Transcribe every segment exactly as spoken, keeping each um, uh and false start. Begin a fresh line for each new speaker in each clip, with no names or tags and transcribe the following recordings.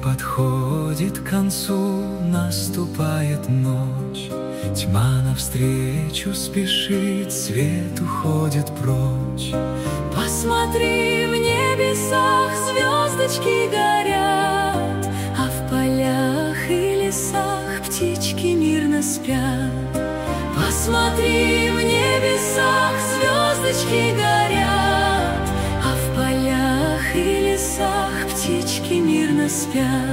подходит к концу, наступает ночь. Тьма навстречу спешит, свет уходит прочь.
Посмотри, в небесах звездочки горят, а в полях и лесах птички мирно спят. Посмотри, в небесах звездочки горят, а в полях и лесах птички мирно спят.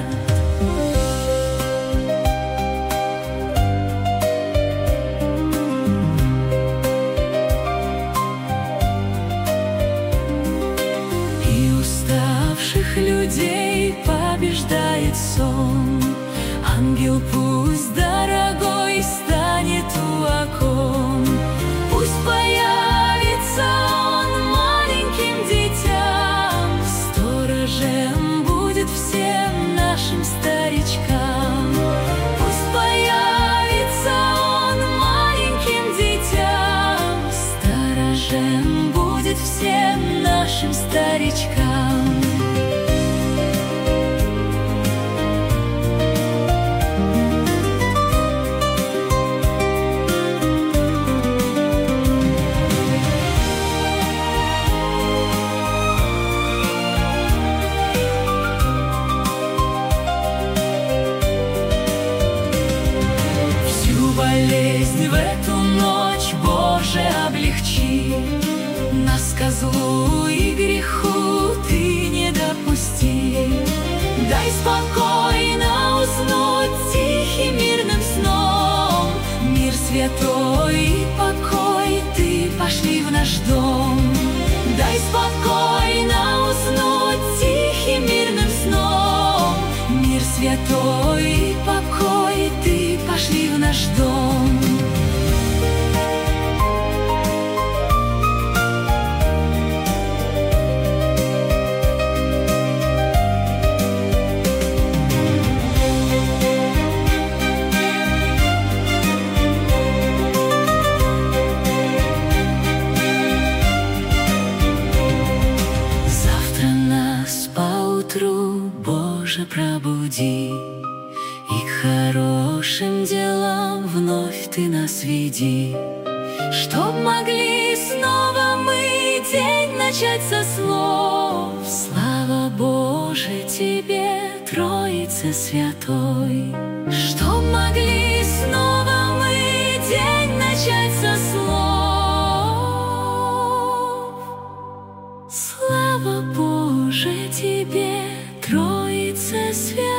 Людей побеждает сон. Ангел пусть дорогой станет у окон. Пусть появится он маленьким дитям, сторожем будет всем нашим старичкам. Пусть появится он маленьким дитям, сторожем будет всем нашим старичкам. Болезнь в эту ночь, Боже, облегчи. Нас ко злу и греху Ты не допусти. Дай спокойно уснуть тихим мирным сном. Мир святой и покой Ты пошли в наш дом. Дай спокойно уснуть тихим мирным сном. Мир святой и покой Ты пошли в наш дом. Завтра нас поутру, Боже, пробуди, и к хорошим делам вновь Ты нас веди, чтоб могли снова мы день начать со слов. Слава, Боже, Тебе, Троице Святой, чтоб могли снова мы день начать со слов. Слава, Боже, Тебе, Троице Святой.